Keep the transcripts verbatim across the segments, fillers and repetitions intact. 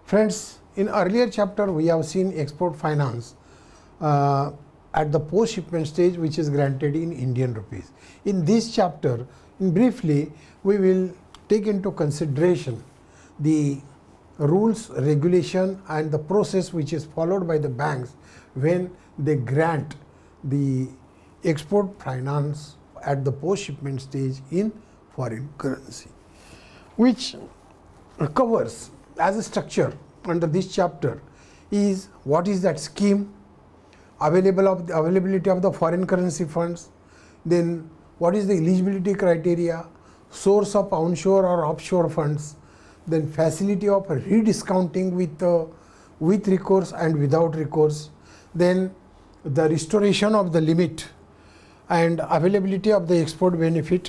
Friends, in earlier chapter we have seen export finance uh, at the post shipment stage, which is granted in Indian rupees. In this chapter, in briefly, we will take into consideration the rules, regulation and the process which is followed by the banks when they grant the export finance at the post shipment stage in foreign currency, which covers as a structure under this chapter is what is that scheme, available of the availability of the foreign currency funds, then what is the eligibility criteria, source of onshore or offshore funds, then facility of rediscounting with uh, with recourse and without recourse, then the restoration of the limit and availability of the export benefit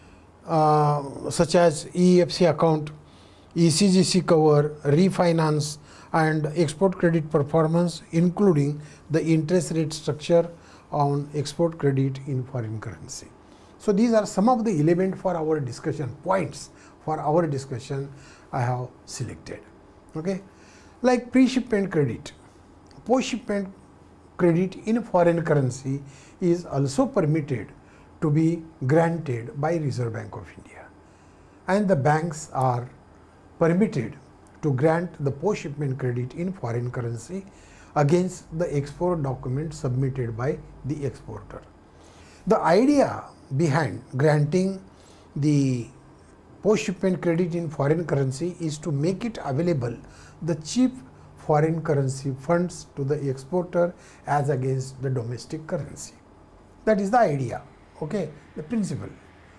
uh, such as E F C account, E C G C cover, refinance and export credit performance, including the interest rate structure on export credit in foreign currency. So these are some of the elements for our discussion, points for our discussion I have selected. Okay, like pre-shipment credit, post-shipment credit in foreign currency is also permitted to be granted by Reserve Bank of India, and the banks are permitted to grant the post-shipment credit in foreign currency against the export document submitted by the exporter. The idea behind granting the post-shipment credit in foreign currency is to make it available the cheap foreign currency funds to the exporter as against the domestic currency. That is the idea, okay, the principle.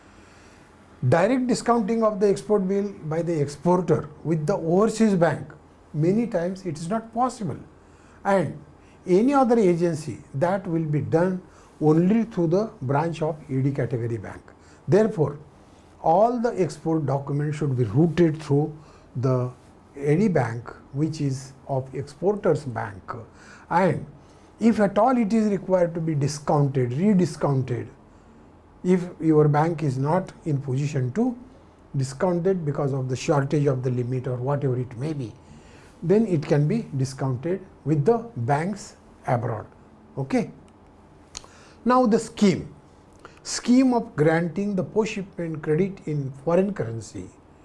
Direct discounting of the export bill by the exporter with the overseas bank, many times it is not possible, and any other agency that will be done only through the branch of E D category bank. Therefore, all the export documents should be routed through the E D bank, which is of exporters bank, and if at all it is required to be discounted, rediscounted, if your bank is not in position to discount it because of the shortage of the limit or whatever it may be, then it can be discounted with the banks abroad. Okay. Now the scheme, scheme of granting the post-shipment credit in foreign currency,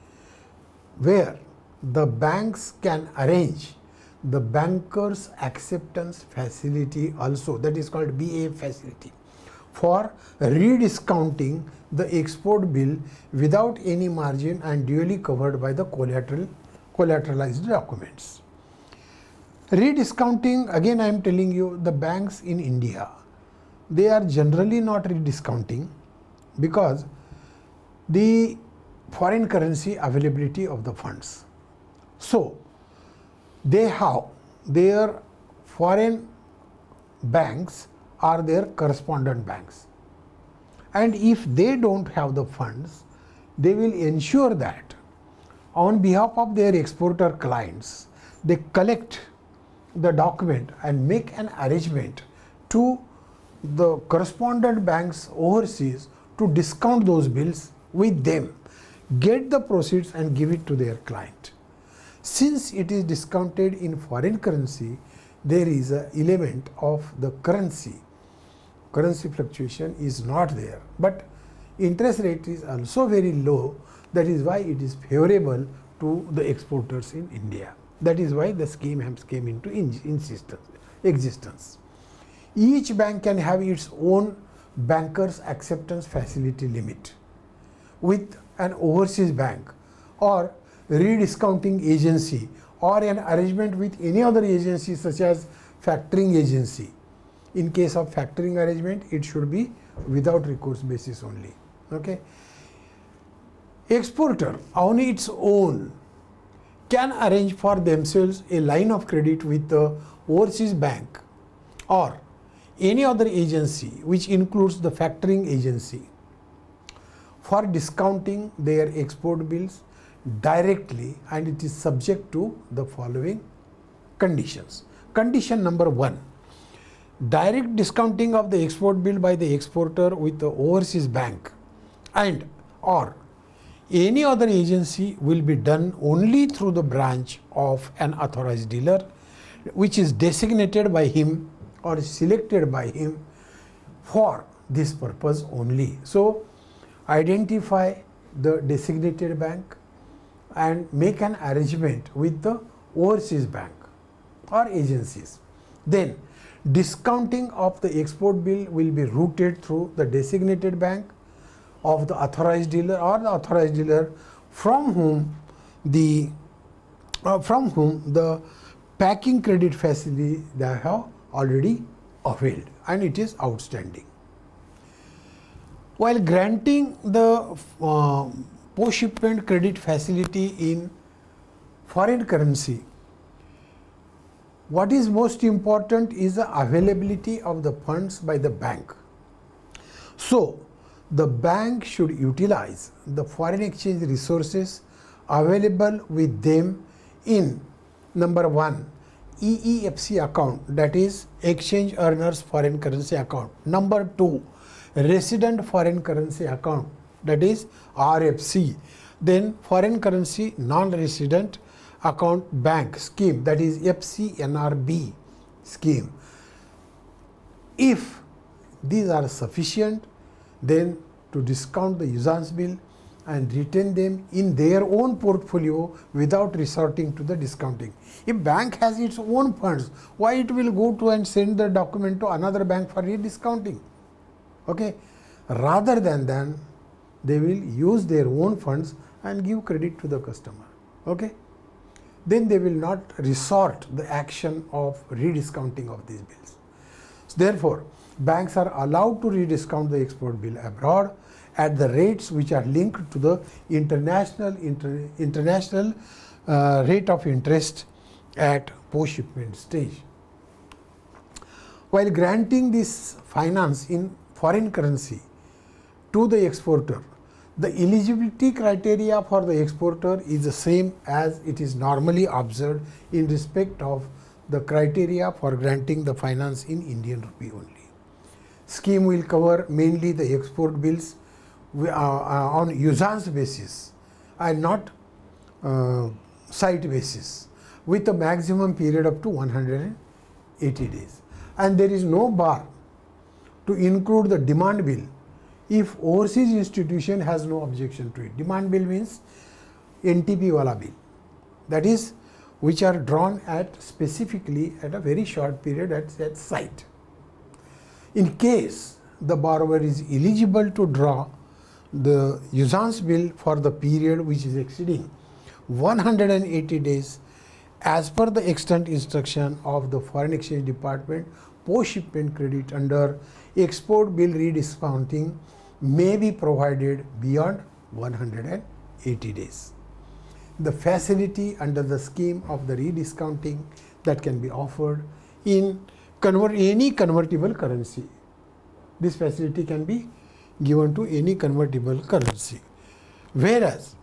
where the banks can arrange the bankers acceptance facility also, that is called B A facility, for rediscounting the export bill without any margin and duly covered by the collateral collateralized documents. Rediscounting, again I am telling you, the banks in India, they are generally not rediscounting because the foreign currency availability of the funds. So they have their foreign banks are their correspondent banks, and if they don't have the funds, they will ensure that on behalf of their exporter clients, they collect the document and make an arrangement to the correspondent banks overseas to discount those bills with them, get the proceeds and give it to their client. Since it is discounted in foreign currency, there is an element of the currency. Currency fluctuation is not there, but interest rate is also very low. That is why it is favorable to the exporters in India. That is why the scheme has came into insistence, existence. Each bank can have its own bankers acceptance facility limit with an overseas bank or rediscounting agency or an arrangement with any other agency such as factoring agency. In case of factoring arrangement, it should be without recourse basis only. Okay. Exporter on its own can arrange for themselves a line of credit with the overseas bank or any other agency which includes the factoring agency for discounting their export bills directly, and it is subject to the following conditions. Condition number one, direct discounting of the export bill by the exporter with the overseas bank and or Any other agency will be done only through the branch of an authorized dealer, which is designated by him or selected by him for this purpose only. So, identify the designated bank and make an arrangement with the overseas bank or agencies. Then, discounting of the export bill will be routed through the designated bank of the authorized dealer or the authorized dealer from whom the uh, from whom the packing credit facility they have already availed and it is outstanding. While granting the uh, post shipment credit facility in foreign currency, what is most important is the availability of the funds by the bank. So, the bank should utilize the foreign exchange resources available with them in number one, E E F C account, that is Exchange Earners Foreign Currency Account. Number two, Resident Foreign Currency Account, that is R F C. Then Foreign Currency Non-Resident Account Bank Scheme, that is F C N R B scheme. If these are sufficient, then to discount the usance bill and retain them in their own portfolio without resorting to the discounting. If bank has its own funds, why it will go to and send the document to another bank for rediscounting? Okay, rather than then they will use their own funds and give credit to the customer. Okay, then they will not resort the action of rediscounting of these bills. So therefore, banks are allowed to rediscount the export bill abroad at the rates which are linked to the international inter, international uh, rate of interest at post shipment stage. While granting this finance in foreign currency to the exporter, the eligibility criteria for the exporter is the same as it is normally observed in respect of the criteria for granting the finance in Indian rupee only. Scheme will cover mainly the export bills uh, uh, on usance basis and not uh, site basis, with a maximum period up to one hundred eighty days. And there is no bar to include the demand bill if overseas institution has no objection to it. Demand bill means N T P wala bill, that is which are drawn at specifically at a very short period at, at site. In case the borrower is eligible to draw the usance bill for the period which is exceeding one hundred eighty days, as per the extant instruction of the Foreign Exchange Department, post shipment credit under export bill rediscounting may be provided beyond one hundred eighty days. The facility under the scheme of the rediscounting that can be offered in convert any convertible currency. This facility can be given to any convertible currency. Whereas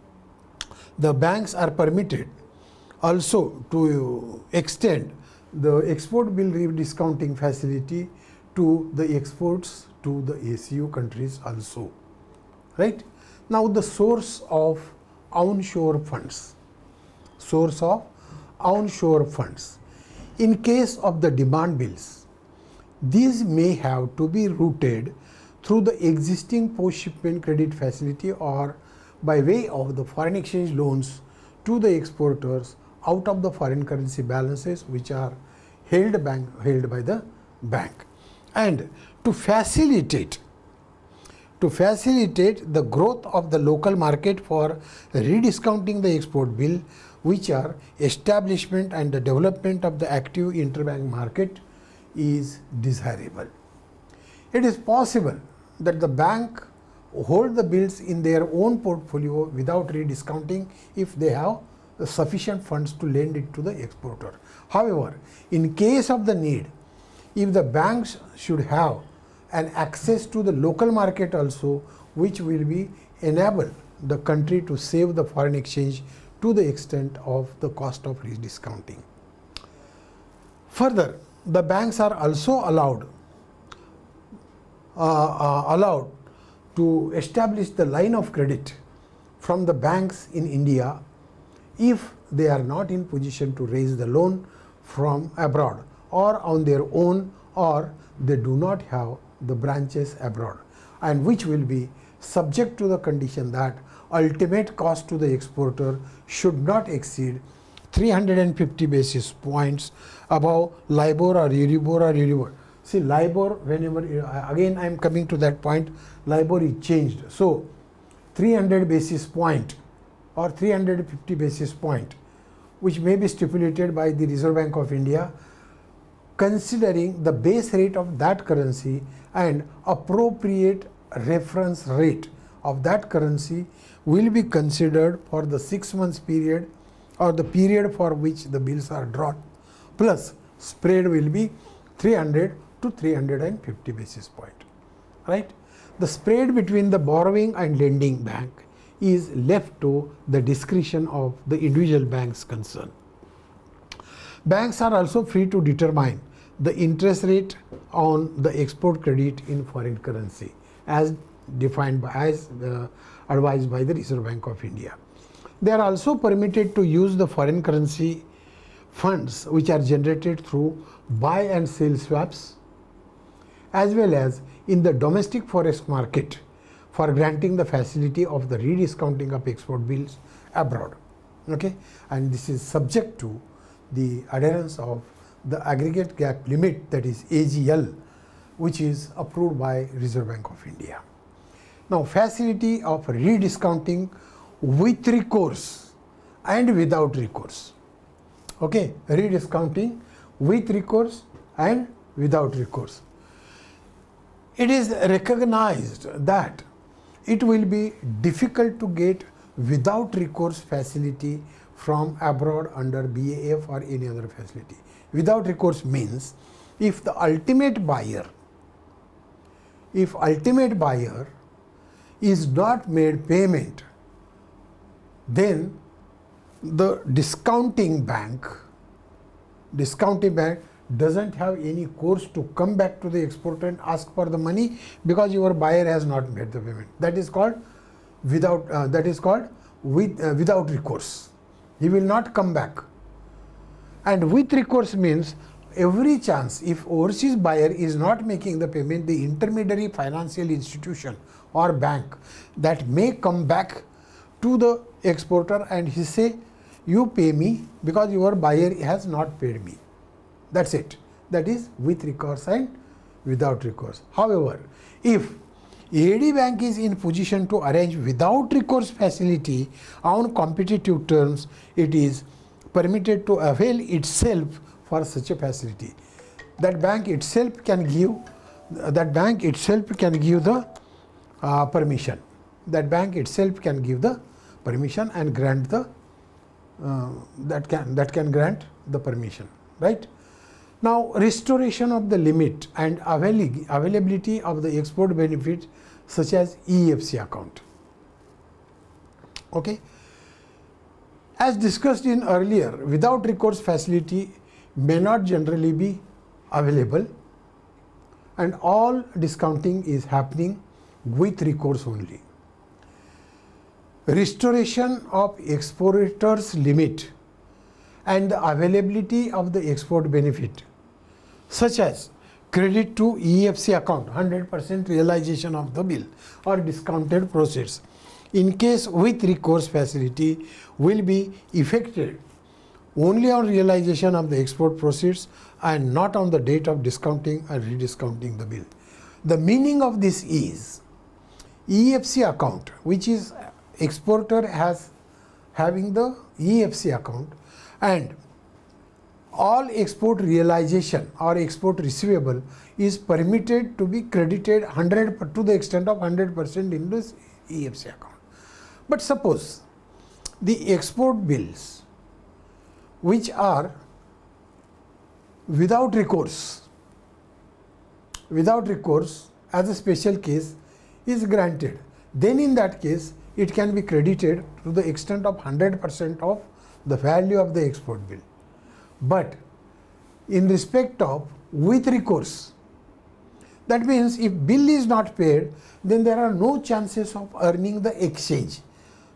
the banks are permitted also to extend the export bill rediscounting facility to the exports to the A C U countries also. Right? Now the source of onshore funds. Source of onshore funds. In case of the demand bills, these may have to be routed through the existing post-shipment credit facility or by way of the foreign exchange loans to the exporters out of the foreign currency balances which are held, bank, held by the bank. And to facilitate to facilitate the growth of the local market for rediscounting the export bill, which are establishment and the development of the active interbank market is desirable. It is possible that the bank hold the bills in their own portfolio without rediscounting if they have sufficient funds to lend it to the exporter. However, in case of the need, if the banks should have an access to the local market also, which will be enable the country to save the foreign exchange to the extent of the cost of rediscounting. Further, the banks are also allowed uh, uh, allowed to establish the line of credit from the banks in India if they are not in position to raise the loan from abroad or on their own, or they do not have the branches abroad, and which will be subject to the condition that ultimate cost to the exporter should not exceed three hundred fifty basis points above LIBOR or Euribor or Euribor. See, LIBOR, whenever, again I am coming to that point, LIBOR is changed. So, three hundred basis point or three hundred fifty basis point, which may be stipulated by the Reserve Bank of India, considering the base rate of that currency and appropriate reference rate of that currency will be considered for the six months period or the period for which the bills are drawn, plus spread will be three hundred to three hundred fifty basis point, right? The spread between the borrowing and lending bank is left to the discretion of the individual banks concerned. Banks are also free to determine the interest rate on the export credit in foreign currency as defined by, as uh, advised by the Reserve Bank of India. They are also permitted to use the foreign currency funds which are generated through buy and sell swaps, as well as in the domestic forex market for granting the facility of the rediscounting of export bills abroad. Okay, and this is subject to the adherence of the aggregate gap limit, that is A G L, which is approved by Reserve Bank of India. Now, facility of rediscounting with recourse and without recourse. Okay, rediscounting with recourse and without recourse. It is recognized that it will be difficult to get without recourse facility from abroad under B A F or any other facility. Without recourse means if the ultimate buyer, if ultimate buyer is not made payment, then the discounting bank, discounting bank doesn't have any course to come back to the exporter and ask for the money because your buyer has not made the payment. That is called without, uh, that is called with, uh, without recourse. He will not come back. And with recourse means every chance, if overseas buyer is not making the payment, the intermediary financial institution or bank that may come back to the exporter and he say, you pay me because your buyer has not paid me. That's it. That is with recourse and without recourse. However, if A D Bank is in position to arrange without recourse facility on competitive terms, it is permitted to avail itself for such a facility. That bank itself can give, that bank itself can give the uh, permission. That bank itself can give the permission and grant the, uh, that can, that can grant the permission, right? Now, restoration of the limit and avail availability of the export benefit such as E F C account. Okay. As discussed in earlier, without recourse facility may not generally be available, and all discounting is happening with recourse only. Restoration of exporter's limit and the availability of the export benefit, such as credit to E F C account, one hundred percent realization of the bill or discounted proceeds, in case with recourse facility, will be effected only on realization of the export proceeds and not on the date of discounting and rediscounting the bill. The meaning of this is E F C account, which is exporter has having the E F C account, and all export realization or export receivable is permitted to be credited one hundred to the extent of one hundred percent in this E F C account. But suppose the export bills which are without recourse, without recourse as a special case is granted, then in that case it can be credited to the extent of one hundred percent of the value of the export bill. But in respect of with recourse, that means if bill is not paid, then there are no chances of earning the exchange.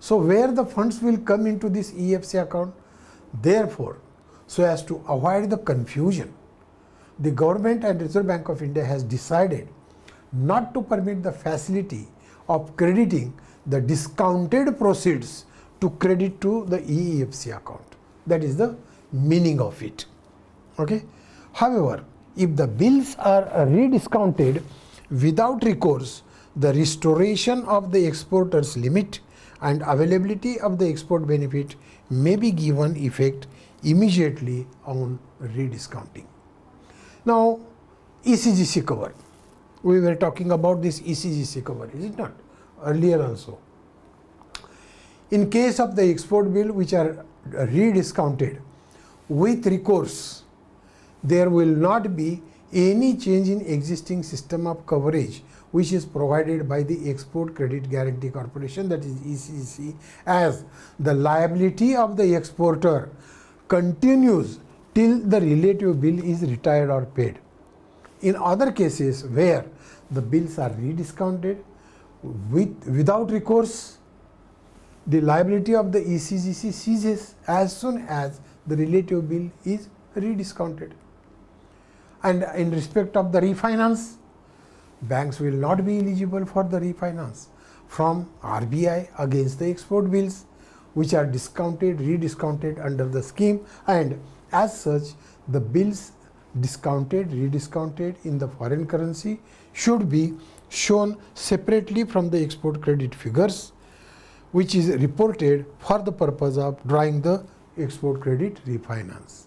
So where the funds will come into this E F C account? Therefore, so as to avoid the confusion, the government and Reserve Bank of India has decided not to permit the facility of crediting the discounted proceeds to credit to the E F C account. That is the meaning of it. Okay. However, if the bills are rediscounted without recourse, the restoration of the exporter's limit and availability of the export benefit may be given effect immediately on rediscounting. Now, E C G C cover. We were talking about this E C G C cover, is it not? Earlier also. In case of the export bill which are rediscounted with recourse, there will not be any change in existing system of coverage which is provided by the Export Credit Guarantee Corporation, that is E C G C, as the liability of the exporter continues till the relative bill is retired or paid. In other cases where the bills are rediscounted with without recourse, the liability of the E C G C ceases as soon as the relative bill is rediscounted. And in respect of the refinance, banks will not be eligible for the refinance from R B I against the export bills which are discounted, rediscounted under the scheme, and as such the bills discounted, rediscounted in the foreign currency should be shown separately from the export credit figures, which is reported for the purpose of drawing the export credit refinance.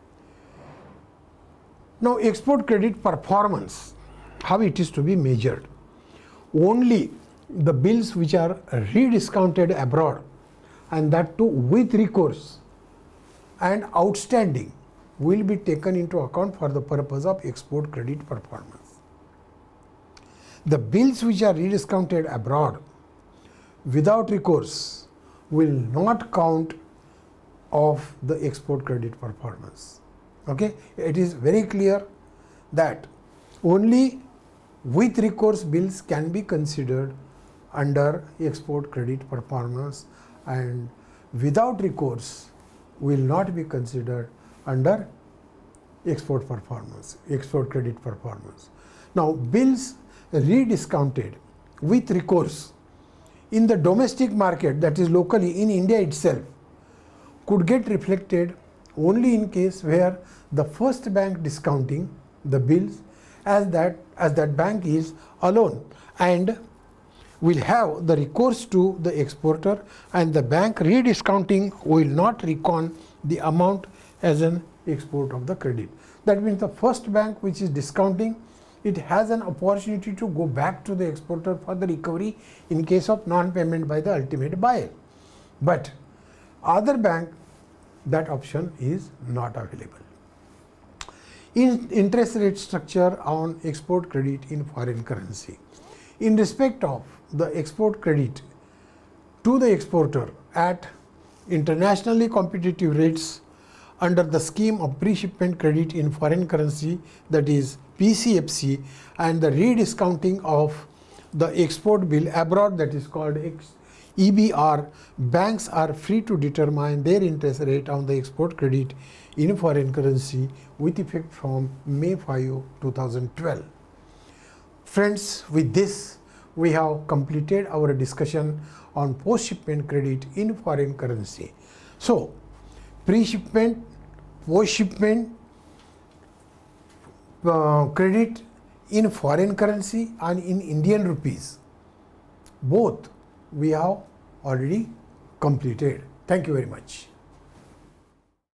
Now, export credit performance, how it is to be measured? Only the bills which are rediscounted abroad, and that too with recourse and outstanding, will be taken into account for the purpose of export credit performance. The bills which are rediscounted abroad without recourse will not count of the export credit performance. Okay, it is very clear that only with recourse bills can be considered under export credit performance, and without recourse will not be considered under export performance, export credit performance. Now, bills rediscounted with recourse in the domestic market, that is locally in India itself, could get reflected only in case where the first bank discounting the bills as that as that bank is alone and will have the recourse to the exporter, and the bank rediscounting will not reckon the amount as an export of the credit. That means the first bank which is discounting, it has an opportunity to go back to the exporter for the recovery in case of non-payment by the ultimate buyer. But other bank, that option is not available. In interest rate structure on export credit in foreign currency. In respect of the export credit to the exporter at internationally competitive rates under the scheme of pre-shipment credit in foreign currency, that is P C F C, and the rediscounting of the export bill abroad, that is called E B R, banks are free to determine their interest rate on the export credit in foreign currency with effect from May fifth two thousand twelve. Friends, with this we have completed our discussion on post-shipment credit in foreign currency. So, pre-shipment, post-shipment uh, credit in foreign currency and in Indian rupees, both we have already completed. Thank you very much.